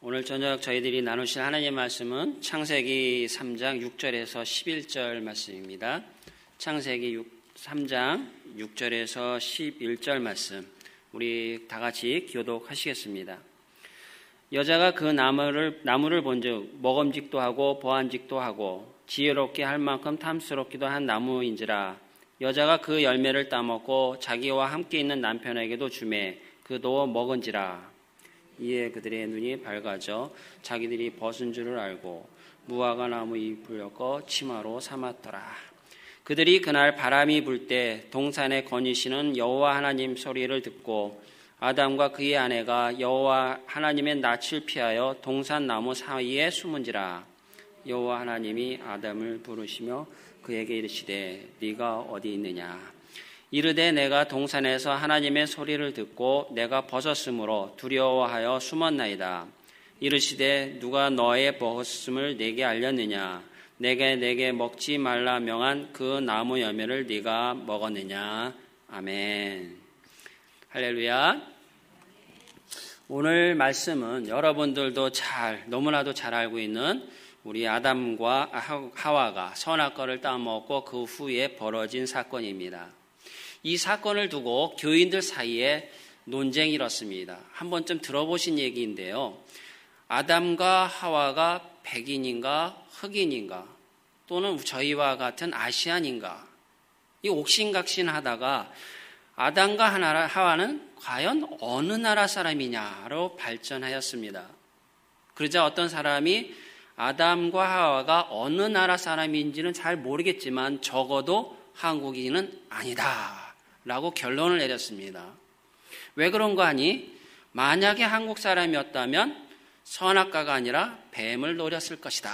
오늘 저녁 저희들이 나누실 하나님의 말씀은 창세기 3장 6절에서 11절 말씀입니다. 창세기 3장 6절에서 11절 말씀, 우리 다 같이 교독하시겠습니다. 여자가 그 나무를 본즉 먹음직도 하고 보안직도 하고 지혜롭게 할 만큼 탐스럽기도 한 나무인지라. 여자가 그 열매를 따먹고 자기와 함께 있는 남편에게도 주매 그도 먹은지라. 이에 그들의 눈이 밝아져 자기들이 벗은 줄을 알고 무화과 나무 잎을 엮어 치마로 삼았더라. 그들이 그날 바람이 불 때 동산에 거니시는 여호와 하나님 소리를 듣고 아담과 그의 아내가 여호와 하나님의 낯을 피하여 동산 나무 사이에 숨은지라. 여호와 하나님이 아담을 부르시며 그에게 이르시되 네가 어디 있느냐. 이르되 내가 동산에서 하나님의 소리를 듣고 내가 벗었으므로 두려워하여 숨었나이다. 이르시되 누가 너의 벗었음을 내게 알렸느냐. 내게 먹지 말라 명한 그 나무 열매를 네가 먹었느냐. 아멘. 할렐루야. 오늘 말씀은 여러분들도 너무나도 잘 알고 있는 우리 아담과 하와가 선악과를 따먹고 그 후에 벌어진 사건입니다. 이 사건을 두고 교인들 사이에 논쟁이 일었습니다. 한 번쯤 들어보신 얘기인데요. 아담과 하와가 백인인가 흑인인가 또는 저희와 같은 아시안인가, 이 옥신각신하다가 아담과 하와는 과연 어느 나라 사람이냐로 발전하였습니다. 그러자 어떤 사람이 아담과 하와가 어느 나라 사람인지는 잘 모르겠지만 적어도 한국인은 아니다 라고 결론을 내렸습니다. 왜 그런 거 아니? 만약에 한국 사람이었다면 선악과가 아니라 뱀을 노렸을 것이다.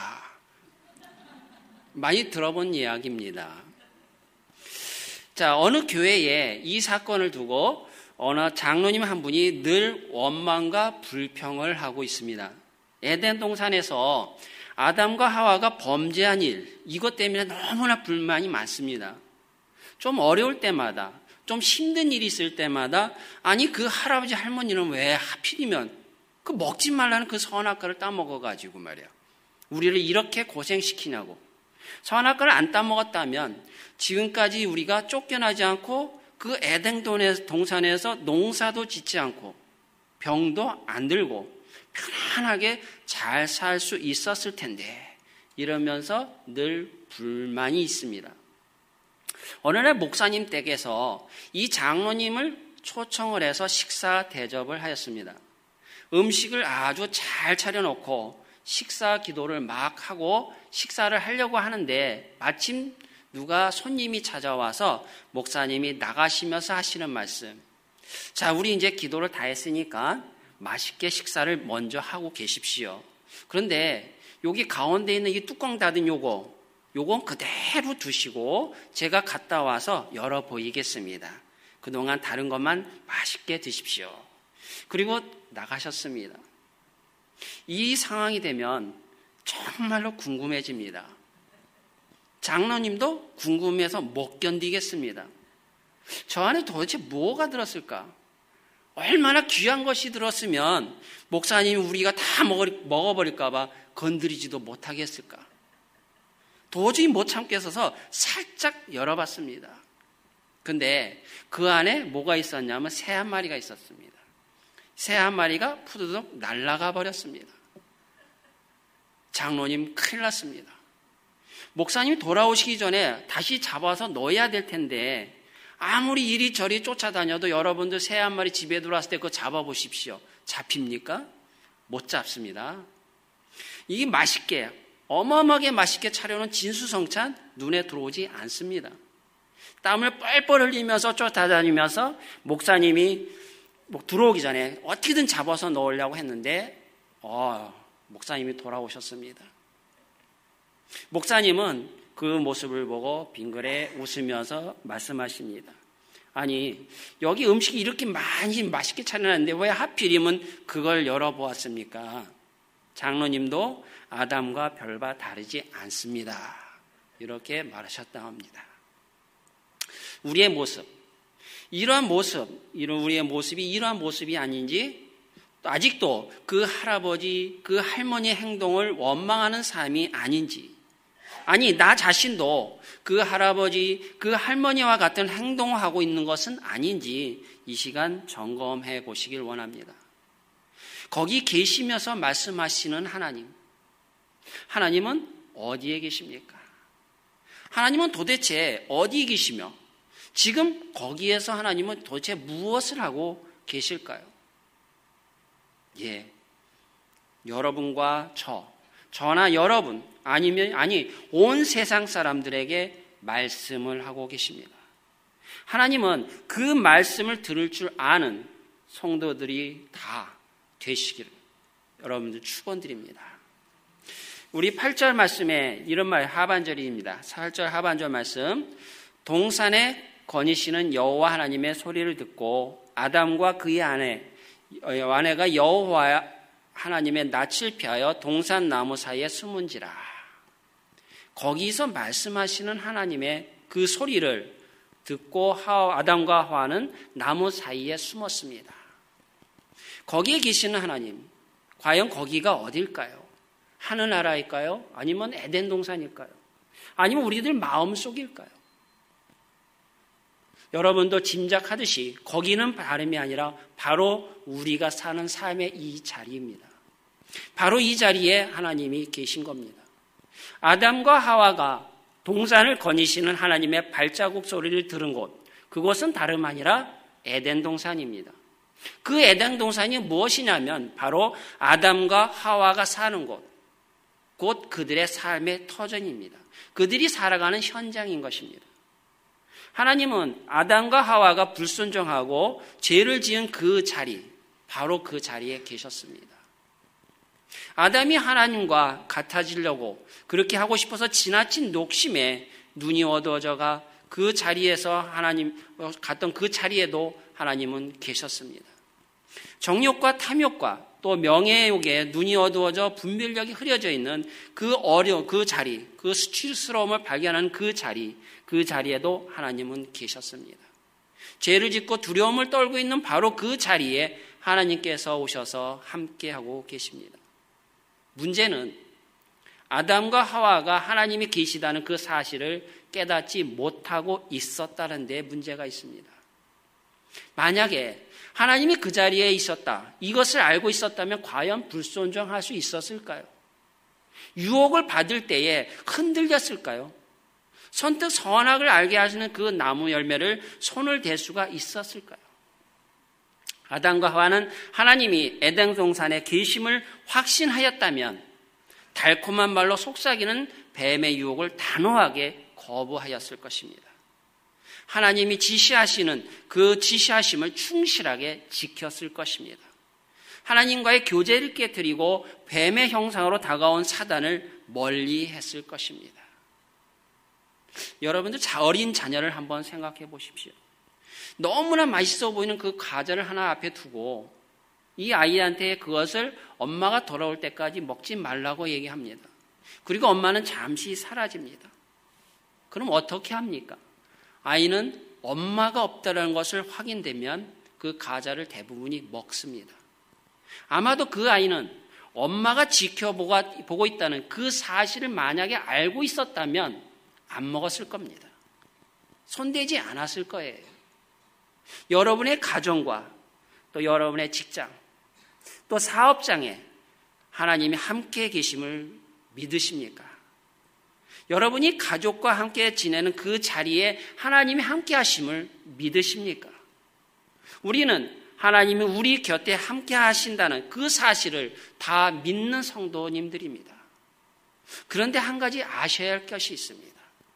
많이 들어본 이야기입니다. 자, 어느 교회에 이 사건을 두고 어느 장로님 한 분이 늘 원망과 불평을 하고 있습니다. 에덴 동산에서 아담과 하와가 범죄한 일, 이것 때문에 너무나 불만이 많습니다. 좀 어려울 때마다, 좀 힘든 일이 있을 때마다, 아니 그 할아버지 할머니는 왜 하필이면 그 먹지 말라는 그 선악과를 따먹어가지고 말이야, 우리를 이렇게 고생시키냐고. 선악과를 안 따먹었다면 지금까지 우리가 쫓겨나지 않고 그 에덴 동산에서 농사도 짓지 않고 병도 안 들고 편안하게 잘 살 수 있었을 텐데, 이러면서 늘 불만이 있습니다. 어느 날 목사님 댁에서 이 장로님을 초청을 해서 식사 대접을 하였습니다. 음식을 아주 잘 차려놓고 식사 기도를 막 하고 식사를 하려고 하는데 마침 누가 손님이 찾아와서 목사님이 나가시면서 하시는 말씀. 자, 우리 이제 기도를 다 했으니까 맛있게 식사를 먼저 하고 계십시오. 그런데 여기 가운데 있는 이 뚜껑 닫은 요건 그대로 두시고 제가 갔다 와서 열어 보이겠습니다. 그동안 다른 것만 맛있게 드십시오. 그리고 나가셨습니다. 이 상황이 되면 정말로 궁금해집니다. 장로님도 궁금해서 못 견디겠습니다. 저 안에 도대체 뭐가 들었을까? 얼마나 귀한 것이 들었으면 목사님이 우리가 다 먹어버릴까 봐 건드리지도 못하겠을까? 도저히 못 참겠어서 살짝 열어봤습니다. 근데 그 안에 뭐가 있었냐면 새 한 마리가 있었습니다. 새 한 마리가 푸드득 날아가 버렸습니다. 장로님 큰일 났습니다. 목사님이 돌아오시기 전에 다시 잡아서 넣어야 될 텐데 아무리 이리저리 쫓아다녀도 여러분들 새 한 마리 집에 들어왔을 때 그거 잡아보십시오. 잡힙니까? 못 잡습니다. 이게 맛있게, 어마어마하게 맛있게 차려놓은 진수성찬 눈에 들어오지 않습니다. 땀을 뻘뻘 흘리면서 쫓아다니면서 목사님이 들어오기 전에 어떻게든 잡아서 넣으려고 했는데 목사님이 돌아오셨습니다. 목사님은 그 모습을 보고 빙그레 웃으면서 말씀하십니다. 아니, 여기 음식이 이렇게 많이 맛있게 차려놨는데 왜 하필이면 그걸 열어보았습니까? 장로님도 아담과 별바 다르지 않습니다. 이렇게 말하셨다고 합니다. 우리의 모습, 우리의 모습이 이러한 모습이 아닌지 아직도 그 할아버지, 그 할머니의 행동을 원망하는 삶이 아닌지, 아니 나 자신도 그 할아버지, 그 할머니와 같은 행동을 하고 있는 것은 아닌지 이 시간 점검해 보시길 원합니다. 거기 계시면서 말씀하시는 하나님, 하나님은 어디에 계십니까? 하나님은 도대체 어디에 계시며 지금 거기에서 하나님은 도대체 무엇을 하고 계실까요? 여러분과 저나 여러분, 온 세상 사람들에게 말씀을 하고 계십니다. 하나님은 그 말씀을 들을 줄 아는 성도들이 다 되시기를 여러분들 축원드립니다. 우리 8절 말씀에 이런 말 하반절입니다. 8절 하반절 말씀. 동산에 거니시는 여호와 하나님의 소리를 듣고 아담과 그의 아내가 여호와 하나님의 낯을 피하여 동산 나무 사이에 숨은지라. 거기서 말씀하시는 하나님의 그 소리를 듣고 아담과 하와는 나무 사이에 숨었습니다. 거기에 계시는 하나님, 과연 거기가 어딜까요? 하늘나라일까요? 아니면 에덴 동산일까요? 아니면 우리들 마음속일까요? 여러분도 짐작하듯이 거기는 다름이 아니라 바로 우리가 사는 삶의 이 자리입니다. 바로 이 자리에 하나님이 계신 겁니다. 아담과 하와가 동산을 거니시는 하나님의 발자국 소리를 들은 곳, 그곳은 다름 아니라 에덴 동산입니다. 그 에덴 동산이 무엇이냐면 바로 아담과 하와가 사는 곳, 곧 그들의 삶의 터전입니다. 그들이 살아가는 현장인 것입니다. 하나님은 아담과 하와가 불순종하고 죄를 지은 그 자리, 바로 그 자리에 계셨습니다. 아담이 하나님과 같아지려고 그렇게 하고 싶어서 지나친 녹심에 눈이 어두워져가 그 자리에서 하나님 갔던 그 자리에도 하나님은 계셨습니다. 정욕과 탐욕과 또 명예욕에 눈이 어두워져 분별력이 흐려져 있는 그 자리, 그 수치스러움을 발견하는 그 자리에도 하나님은 계셨습니다. 죄를 짓고 두려움을 떨고 있는 바로 그 자리에 하나님께서 오셔서 함께하고 계십니다. 문제는 아담과 하와가 하나님이 계시다는 그 사실을 깨닫지 못하고 있었다는 데 문제가 있습니다. 만약에 하나님이 그 자리에 있었다, 이것을 알고 있었다면 과연 불순종할 수 있었을까요? 유혹을 받을 때에 흔들렸을까요? 선뜻 선악을 알게 하시는 그 나무 열매를 손을 댈 수가 있었을까요? 아담과 하와는 하나님이 에덴 동산에 계심을 확신하였다면 달콤한 말로 속삭이는 뱀의 유혹을 단호하게 거부하였을 것입니다. 하나님이 지시하시는 그 지시하심을 충실하게 지켰을 것입니다. 하나님과의 교제를 깨뜨리고 뱀의 형상으로 다가온 사단을 멀리 했을 것입니다. 여러분들 어린 자녀를 한번 생각해 보십시오. 너무나 맛있어 보이는 그 과자를 하나 앞에 두고 이 아이한테 그것을 엄마가 돌아올 때까지 먹지 말라고 얘기합니다. 그리고 엄마는 잠시 사라집니다. 그럼 어떻게 합니까? 아이는 엄마가 없다는 것을 확인되면 그 과자를 대부분이 먹습니다. 아마도 그 아이는 엄마가 지켜보고 있다는 그 사실을 만약에 알고 있었다면 안 먹었을 겁니다. 손대지 않았을 거예요. 여러분의 가정과 또 여러분의 직장, 또 사업장에 하나님이 함께 계심을 믿으십니까? 여러분이 가족과 함께 지내는 그 자리에 하나님이 함께 하심을 믿으십니까? 우리는 하나님이 우리 곁에 함께 하신다는 그 사실을 다 믿는 성도님들입니다. 그런데 한 가지 아셔야 할 것이 있습니다.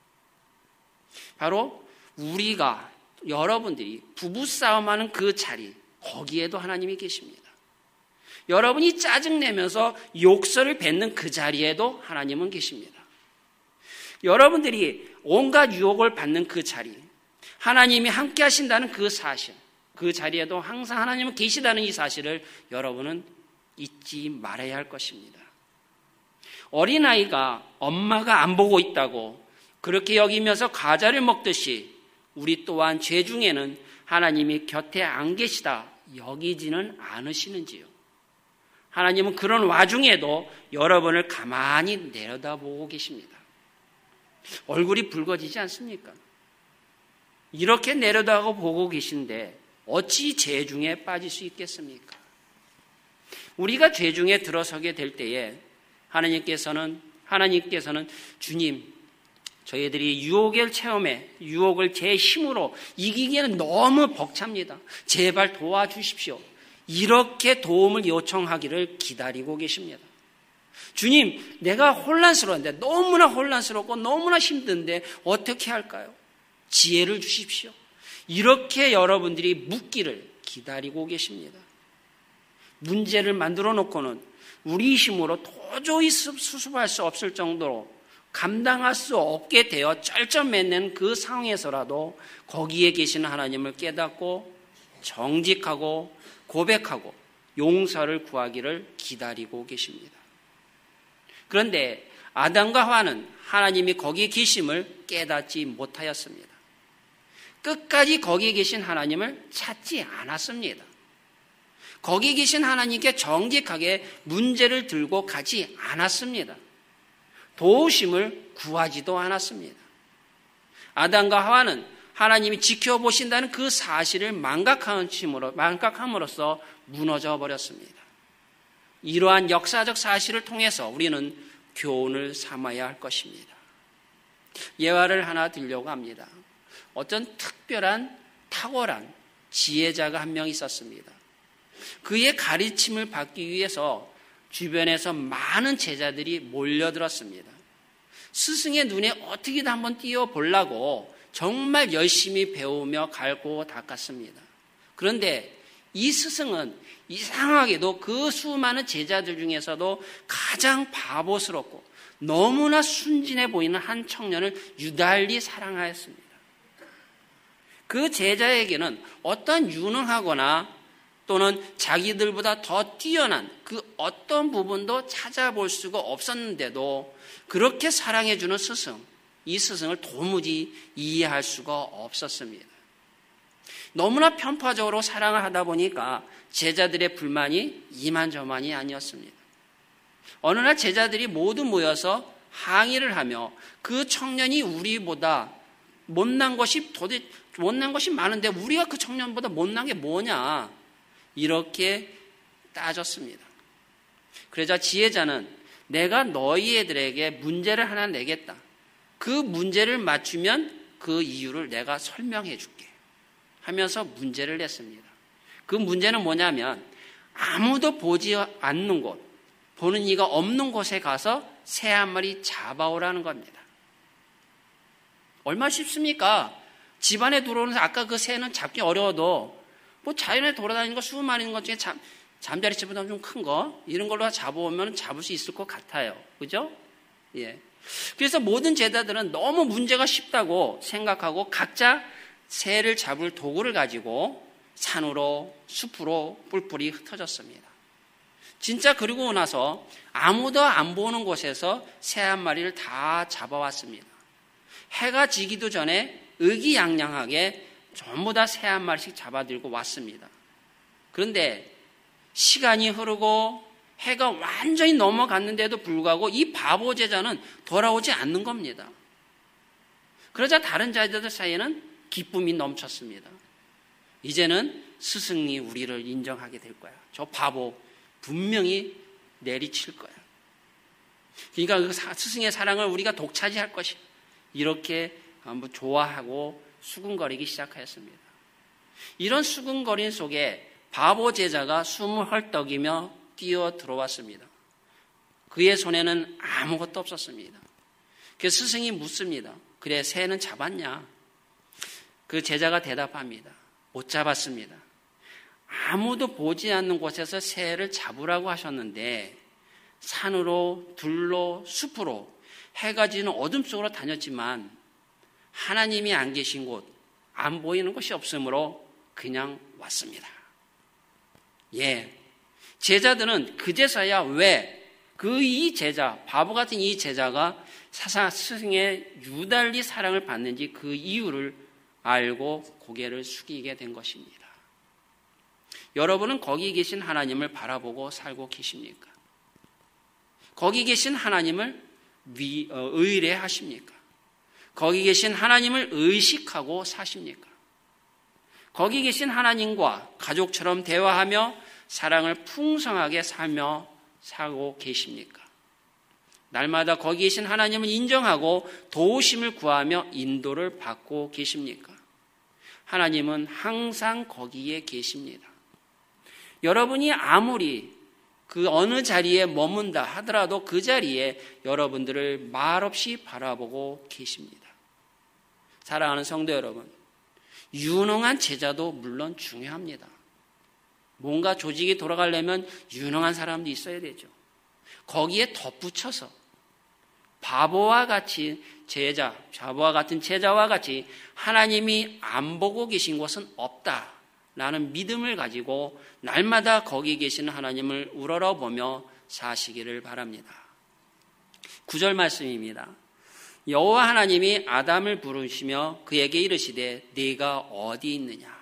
바로 우리가 여러분들이 부부싸움하는 그 자리, 거기에도 하나님이 계십니다. 여러분이 짜증내면서 욕설을 뱉는 그 자리에도 하나님은 계십니다. 여러분들이 온갖 유혹을 받는 그 자리, 하나님이 함께 하신다는 그 사실, 그 자리에도 항상 하나님은 계시다는 이 사실을 여러분은 잊지 말아야 할 것입니다. 어린아이가 엄마가 안 보고 있다고 그렇게 여기면서 과자를 먹듯이 우리 또한 죄 중에는 하나님이 곁에 안 계시다 여기지는 않으시는지요? 하나님은 그런 와중에도 여러분을 가만히 내려다보고 계십니다. 얼굴이 붉어지지 않습니까? 이렇게 내려다보고 계신데 어찌 죄 중에 빠질 수 있겠습니까? 우리가 죄 중에 들어서게 될 때에 하나님께서는 주님, 저희들이 유혹을 제 힘으로 이기기에는 너무 벅찹니다. 제발 도와주십시오. 이렇게 도움을 요청하기를 기다리고 계십니다. 주님, 내가 혼란스러운데, 너무나 혼란스럽고 너무나 힘든데 어떻게 할까요? 지혜를 주십시오. 이렇게 여러분들이 묻기를 기다리고 계십니다. 문제를 만들어 놓고는 우리 힘으로 도저히 수습할 수 없을 정도로 감당할 수 없게 되어 쩔쩔매는 그 상황에서라도 거기에 계신 하나님을 깨닫고 정직하고 고백하고 용서를 구하기를 기다리고 계십니다. 그런데 아담과 하와는 하나님이 거기에 계심을 깨닫지 못하였습니다. 끝까지 거기에 계신 하나님을 찾지 않았습니다. 거기 계신 하나님께 정직하게 문제를 들고 가지 않았습니다. 도우심을 구하지도 않았습니다. 아담과 하와는 하나님이 지켜보신다는 그 사실을 망각함으로써 무너져 버렸습니다. 이러한 역사적 사실을 통해서 우리는 교훈을 삼아야 할 것입니다. 예화를 하나 들려고 합니다. 어떤 특별한 탁월한 지혜자가 한 명 있었습니다. 그의 가르침을 받기 위해서 주변에서 많은 제자들이 몰려들었습니다. 스승의 눈에 어떻게든 한번 띄워보려고 정말 열심히 배우며 갈고 닦았습니다. 그런데 이 스승은 이상하게도 그 수많은 제자들 중에서도 가장 바보스럽고 너무나 순진해 보이는 한 청년을 유달리 사랑하였습니다. 그 제자에게는 어떤 유능하거나 또는 자기들보다 더 뛰어난 그 어떤 부분도 찾아볼 수가 없었는데도 그렇게 사랑해주는 스승, 이 스승을 도무지 이해할 수가 없었습니다. 너무나 편파적으로 사랑을 하다 보니까 제자들의 불만이 이만저만이 아니었습니다. 어느 날 제자들이 모두 모여서 항의를 하며 그 청년이 우리보다 못난 것이 많은데 우리가 그 청년보다 못난 게 뭐냐, 이렇게 따졌습니다. 그러자 지혜자는 내가 너희 애들에게 문제를 하나 내겠다. 그 문제를 맞추면 그 이유를 내가 설명해 줄게 하면서 문제를 냈습니다. 그 문제는 뭐냐면 아무도 보지 않는 곳, 보는 이가 없는 곳에 가서 새 한 마리 잡아오라는 겁니다. 얼마나 쉽습니까? 집안에 들어오는 아까 그 새는 잡기 어려워도 뭐 자연에 돌아다니는 거 수많은 것 중에 잠자리채보다 좀 큰 거 이런 걸로 잡아오면 잡을 수 있을 것 같아요. 그죠? 예. 그래서 모든 제자들은 너무 문제가 쉽다고 생각하고 각자 새를 잡을 도구를 가지고 산으로 숲으로 뿔뿔이 흩어졌습니다. 진짜 그러고 나서 아무도 안 보는 곳에서 새 한 마리를 다 잡아왔습니다. 해가 지기도 전에 의기양양하게 전부 다 새 한 마리씩 잡아들고 왔습니다. 그런데 시간이 흐르고 해가 완전히 넘어갔는데도 불구하고 이 바보 제자는 돌아오지 않는 겁니다. 그러자 다른 제자들 사이에는 기쁨이 넘쳤습니다. 이제는 스승이 우리를 인정하게 될 거야. 저 바보 분명히 내리칠 거야. 그러니까 그 스승의 사랑을 우리가 독차지할 것이야. 이렇게 한번 좋아하고 수군거리기 시작하였습니다. 이런 수군거림 속에 바보 제자가 숨을 헐떡이며 뛰어 들어왔습니다. 그의 손에는 아무것도 없었습니다. 그 스승이 묻습니다. 그래, 새는 잡았냐? 그 제자가 대답합니다. 못 잡았습니다. 아무도 보지 않는 곳에서 새를 잡으라고 하셨는데 산으로 들로 숲으로 해가 지는 어둠 속으로 다녔지만 하나님이 안 계신 곳, 안 보이는 곳이 없으므로 그냥 왔습니다. 예. 제자들은 그제서야 왜 이 제자, 바보 같은 이 제자가 스승의 유달리 사랑을 받는지 그 이유를 알고 고개를 숙이게 된 것입니다. 여러분은 거기 계신 하나님을 바라보고 살고 계십니까? 거기 계신 하나님을 의뢰하십니까? 거기 계신 하나님을 의식하고 사십니까? 거기 계신 하나님과 가족처럼 대화하며 사랑을 풍성하게 살며 살고 계십니까? 날마다 거기 계신 하나님을 인정하고 도우심을 구하며 인도를 받고 계십니까? 하나님은 항상 거기에 계십니다. 여러분이 아무리 그 어느 자리에 머문다 하더라도 그 자리에 여러분들을 말없이 바라보고 계십니다. 사랑하는 성도 여러분, 유능한 제자도 물론 중요합니다. 뭔가 조직이 돌아가려면 유능한 사람도 있어야 되죠. 거기에 덧붙여서 바보와 같은 제자와 같이 하나님이 안 보고 계신 곳은 없다라는 믿음을 가지고 날마다 거기 계신 하나님을 우러러보며 사시기를 바랍니다. 9절 말씀입니다. 여호와 하나님이 아담을 부르시며 그에게 이르시되 네가 어디 있느냐.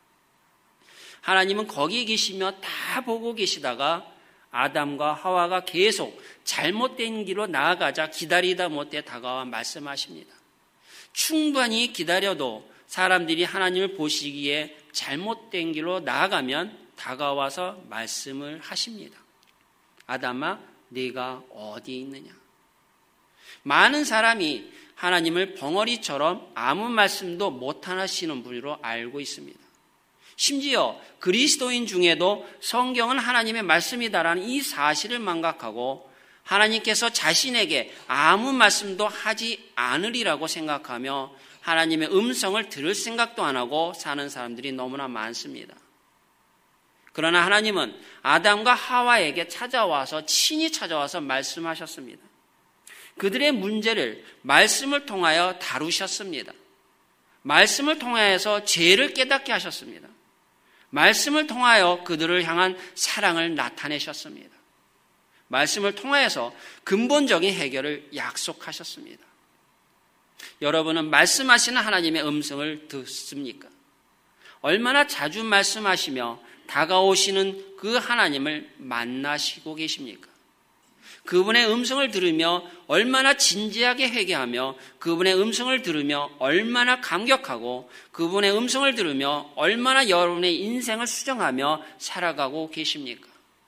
하나님은 거기 계시며 다 보고 계시다가 아담과 하와가 계속 잘못된 길로 나아가자 기다리다 못해 다가와 말씀하십니다. 충분히 기다려도 사람들이 하나님을 보시기에 잘못된 길로 나아가면 다가와서 말씀을 하십니다. 아담아, 네가 어디 있느냐. 많은 사람이 하나님을 벙어리처럼 아무 말씀도 못하시는 분으로 알고 있습니다. 심지어 그리스도인 중에도 성경은 하나님의 말씀이다라는 이 사실을 망각하고 하나님께서 자신에게 아무 말씀도 하지 않으리라고 생각하며 하나님의 음성을 들을 생각도 안 하고 사는 사람들이 너무나 많습니다. 그러나 하나님은 아담과 하와에게 친히 찾아와서 말씀하셨습니다. 그들의 문제를 말씀을 통하여 다루셨습니다. 말씀을 통하여서 죄를 깨닫게 하셨습니다. 말씀을 통하여 그들을 향한 사랑을 나타내셨습니다. 말씀을 통하여서 근본적인 해결을 약속하셨습니다. 여러분은 말씀하시는 하나님의 음성을 듣습니까? 얼마나 자주 말씀하시며 다가오시는 그 하나님을 만나시고 계십니까? 그분의 음성을 들으며 얼마나 진지하게 회개하며 그분의 음성을 들으며 얼마나 감격하고 그분의 음성을 들으며 얼마나 여러분의 인생을 수정하며 살아가고 계십니까?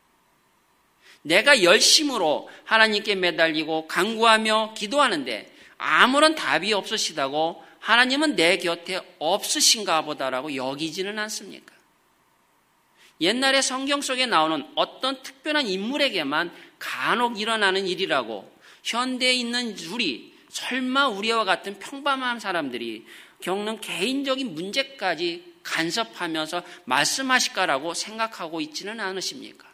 내가 열심으로 하나님께 매달리고 간구하며 기도하는데 아무런 답이 없으시다고 하나님은 내 곁에 없으신가 보다라고 여기지는 않습니까? 옛날에 성경 속에 나오는 어떤 특별한 인물에게만 간혹 일어나는 일이라고 현대에 있는 설마 우리와 같은 평범한 사람들이 겪는 개인적인 문제까지 간섭하면서 말씀하실까라고 생각하고 있지는 않으십니까?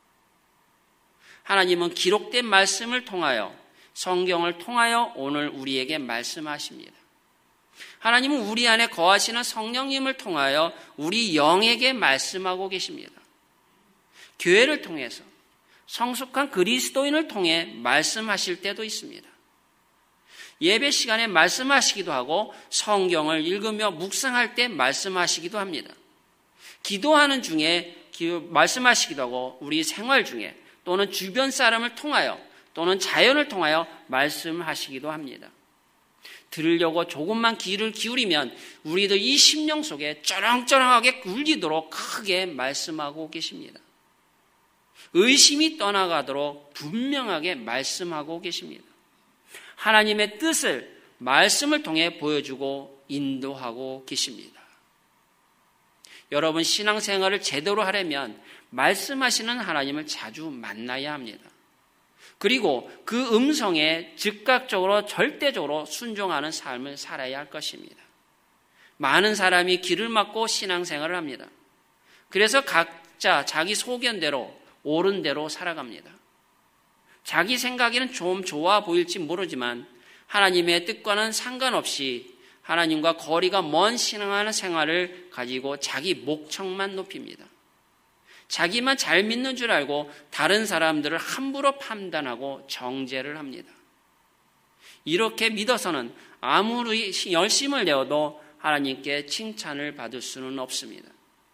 하나님은 기록된 말씀을 통하여 성경을 통하여 오늘 우리에게 말씀하십니다. 하나님은 우리 안에 거하시는 성령님을 통하여 우리 영에게 말씀하고 계십니다. 교회를 통해서 성숙한 그리스도인을 통해 말씀하실 때도 있습니다. 예배 시간에 말씀하시기도 하고 성경을 읽으며 묵상할 때 말씀하시기도 합니다. 기도하는 중에 말씀하시기도 하고 우리 생활 중에 또는 주변 사람을 통하여 또는 자연을 통하여 말씀하시기도 합니다. 들으려고 조금만 귀를 기울이면 우리들 이 심령 속에 쩌렁쩌렁하게 울리도록 크게 말씀하고 계십니다. 의심이 떠나가도록 분명하게 말씀하고 계십니다. 하나님의 뜻을 말씀을 통해 보여주고 인도하고 계십니다. 여러분 신앙생활을 제대로 하려면 말씀하시는 하나님을 자주 만나야 합니다. 그리고 그 음성에 즉각적으로 절대적으로 순종하는 삶을 살아야 할 것입니다. 많은 사람이 길을 막고 신앙생활을 합니다. 그래서 각자 자기 소견대로 옳은 대로 살아갑니다. 자기 생각에는 좀 좋아 보일지 모르지만 하나님의 뜻과는 상관없이 하나님과 거리가 먼 신앙하는 생활을 가지고 자기 목청만 높입니다. 자기만 잘 믿는 줄 알고 다른 사람들을 함부로 판단하고 정죄를 합니다. 이렇게 믿어서는 아무리 열심을 내어도 하나님께 칭찬을 받을 수는 없습니다.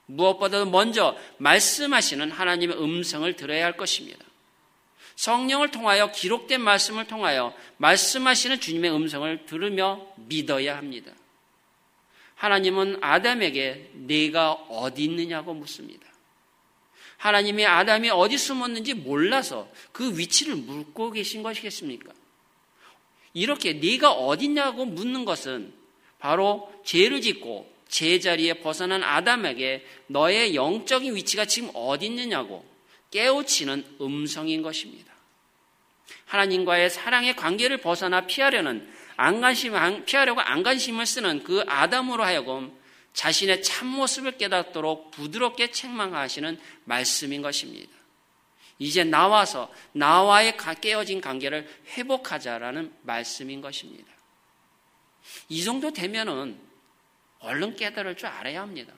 무엇보다도 먼저 말씀하시는 하나님의 음성을 들어야 할 것입니다. 성령을 통하여 기록된 말씀을 통하여 말씀하시는 주님의 음성을 들으며 믿어야 합니다. 하나님은 아담에게 네가 어디 있느냐고 묻습니다. 하나님이 아담이 어디 숨었는지 몰라서 그 위치를 묻고 계신 것이겠습니까? 이렇게 네가 어디 있냐고 묻는 것은 바로 죄를 짓고 제자리에 벗어난 아담에게 너의 영적인 위치가 지금 어디 있느냐고 깨우치는 음성인 것입니다. 하나님과의 사랑의 관계를 벗어나 피하려고 안간힘을 쓰는 그 아담으로 하여금 자신의 참모습을 깨닫도록 부드럽게 책망하시는 말씀인 것입니다. 이제 나와서 나와의 깨어진 관계를 회복하자라는 말씀인 것입니다. 이 정도 되면은 얼른 깨달을 줄 알아야 합니다.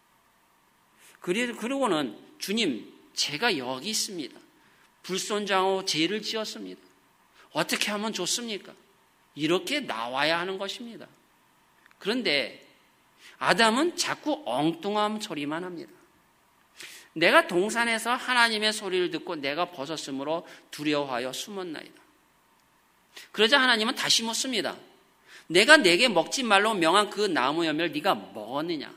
그리고는 주님, 제가 여기 있습니다. 불순종하고 죄를 지었습니다. 어떻게 하면 좋습니까? 이렇게 나와야 하는 것입니다. 그런데 아담은 자꾸 엉뚱한 소리만 합니다. 내가 동산에서 하나님의 소리를 듣고 내가 벗었으므로 두려워하여 숨었나이다. 그러자 하나님은 다시 묻습니다. 내가 내게 먹지 말라고 명한 그 나무 열매를 네가 먹었느냐?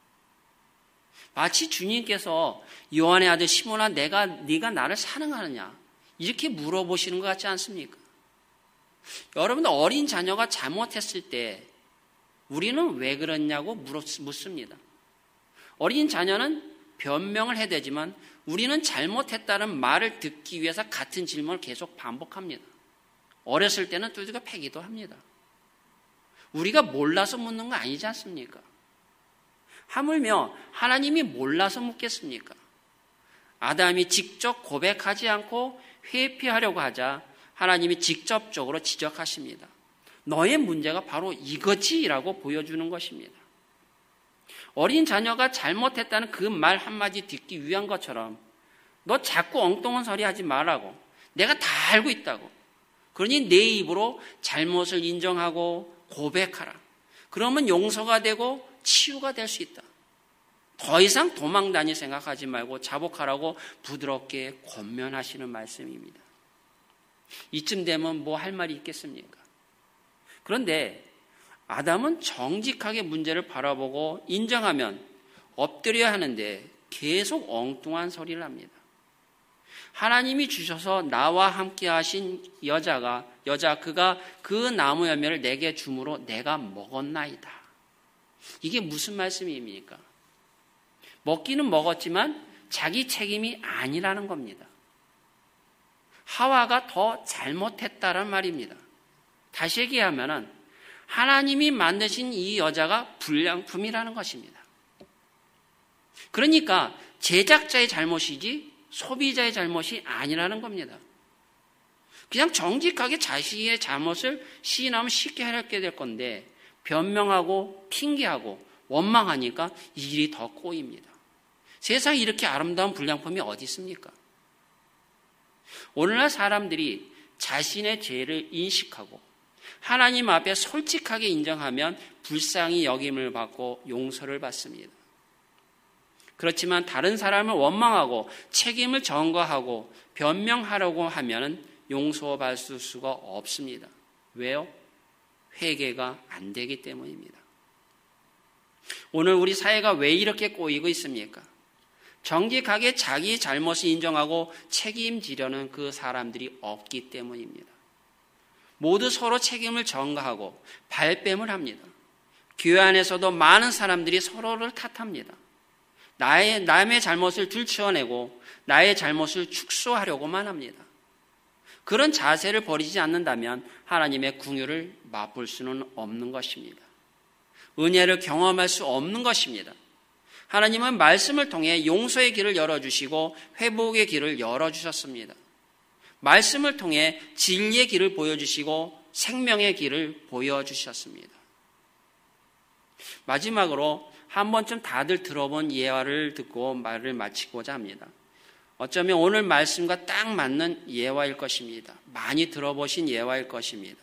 마치 주님께서 요한의 아들 시몬아 네가 나를 사랑하느냐? 이렇게 물어보시는 것 같지 않습니까? 여러분들 어린 자녀가 잘못했을 때 우리는 왜 그랬냐고 묻습니다. 어린 자녀는 변명을 해야 되지만 우리는 잘못했다는 말을 듣기 위해서 같은 질문을 계속 반복합니다. 어렸을 때는 두들겨 패기도 합니다. 우리가 몰라서 묻는 거 아니지 않습니까? 하물며 하나님이 몰라서 묻겠습니까? 아담이 직접 고백하지 않고 회피하려고 하자 하나님이 직접적으로 지적하십니다. 너의 문제가 바로 이거지라고 보여주는 것입니다. 어린 자녀가 잘못했다는 그 말 한마디 듣기 위한 것처럼 너 자꾸 엉뚱한 소리 하지 말라고, 내가 다 알고 있다고, 그러니 내 입으로 잘못을 인정하고 고백하라. 그러면 용서가 되고 치유가 될 수 있다. 더 이상 도망 다닐 생각하지 말고 자복하라고 부드럽게 권면하시는 말씀입니다. 이쯤 되면 뭐 할 말이 있겠습니까? 그런데 아담은 정직하게 문제를 바라보고 인정하면 엎드려야 하는데 계속 엉뚱한 소리를 합니다. 하나님이 주셔서 나와 함께 하신 여자 그가 그 나무 열매를 내게 주므로 내가 먹었나이다. 이게 무슨 말씀입니까? 먹기는 먹었지만 자기 책임이 아니라는 겁니다. 하와가 더 잘못했다란 말입니다. 다시 얘기하면 하나님이 만드신 이 여자가 불량품이라는 것입니다. 그러니까 제작자의 잘못이지 소비자의 잘못이 아니라는 겁니다. 그냥 정직하게 자신의 잘못을 시인하면 쉽게 해결하게 될 건데 변명하고 핑계하고 원망하니까 이 일이 더 꼬입니다. 세상에 이렇게 아름다운 불량품이 어디 있습니까? 오늘날 사람들이 자신의 죄를 인식하고 하나님 앞에 솔직하게 인정하면 불쌍히 여김을 받고 용서를 받습니다. 그렇지만 다른 사람을 원망하고 책임을 전가하고 변명하려고 하면 용서받을 수가 없습니다. 왜요? 회개가 안 되기 때문입니다. 오늘 우리 사회가 왜 이렇게 꼬이고 있습니까? 정직하게 자기 잘못을 인정하고 책임지려는 그 사람들이 없기 때문입니다. 모두 서로 책임을 전가하고 발뺌을 합니다. 교회 안에서도 많은 사람들이 서로를 탓합니다. 남의 잘못을 들추어내고 나의 잘못을 축소하려고만 합니다. 그런 자세를 버리지 않는다면 하나님의 긍휼을 맛볼 수는 없는 것입니다. 은혜를 경험할 수 없는 것입니다. 하나님은 말씀을 통해 용서의 길을 열어주시고 회복의 길을 열어주셨습니다. 말씀을 통해 진리의 길을 보여주시고 생명의 길을 보여주셨습니다. 마지막으로 한 번쯤 다들 들어본 예화를 듣고 말을 마치고자 합니다. 어쩌면 오늘 말씀과 딱 맞는 예화일 것입니다. 많이 들어보신 예화일 것입니다.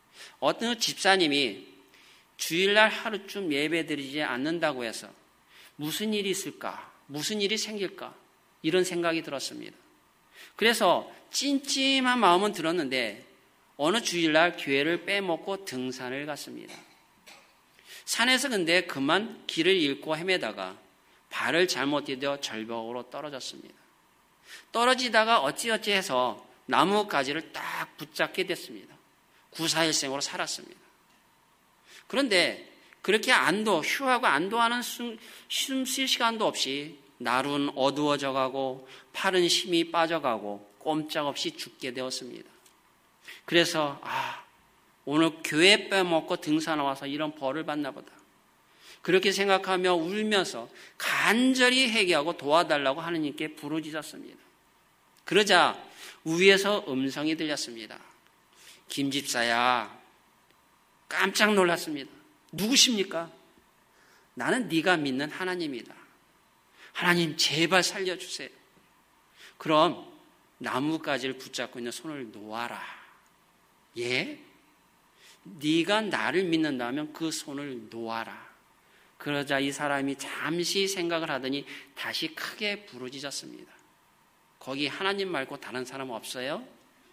어떤 집사님이 주일날 하루쯤 예배드리지 않는다고 해서 무슨 일이 있을까? 무슨 일이 생길까? 이런 생각이 들었습니다. 그래서 찜찜한 마음은 들었는데 어느 주일날 교회를 빼먹고 등산을 갔습니다. 산에서 근데 그만 길을 잃고 헤매다가 발을 잘못 디뎌 절벽으로 떨어졌습니다. 떨어지다가 어찌어찌 해서 나뭇가지를 딱 붙잡게 됐습니다. 구사일생으로 살았습니다. 그런데 그렇게 휴하고 안도하는 숨 쉴 시간도 없이 날은 어두워져 가고 팔은 힘이 빠져가고 꼼짝없이 죽게 되었습니다. 그래서 오늘 교회 빼먹고 등산에 와서 이런 벌을 받나 보다. 그렇게 생각하며 울면서 간절히 회개하고 도와달라고 하느님께 부르짖었습니다. 그러자 위에서 음성이 들렸습니다. 김 집사야, 깜짝 놀랐습니다. 누구십니까? 나는 네가 믿는 하나님이다. 하나님 제발 살려주세요. 그럼 나뭇가지를 붙잡고 있는 손을 놓아라. 예? 네가 나를 믿는다면 그 손을 놓아라. 그러자 이 사람이 잠시 생각을 하더니 다시 크게 부르짖었습니다. 거기 하나님 말고 다른 사람 없어요?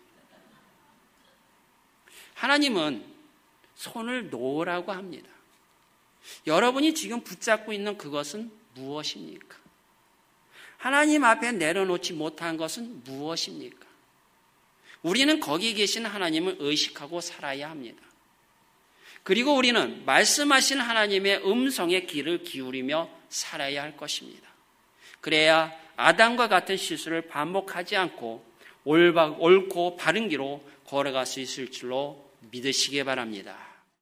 하나님은 손을 놓으라고 합니다. 여러분이 지금 붙잡고 있는 그것은 무엇입니까? 하나님 앞에 내려놓지 못한 것은 무엇입니까? 우리는 거기 계신 하나님을 의식하고 살아야 합니다. 그리고 우리는 말씀하신 하나님의 음성에 귀를 기울이며 살아야 할 것입니다. 그래야 아담과 같은 실수를 반복하지 않고 옳고 바른 길로 걸어갈 수 있을 줄로 믿으시기 바랍니다.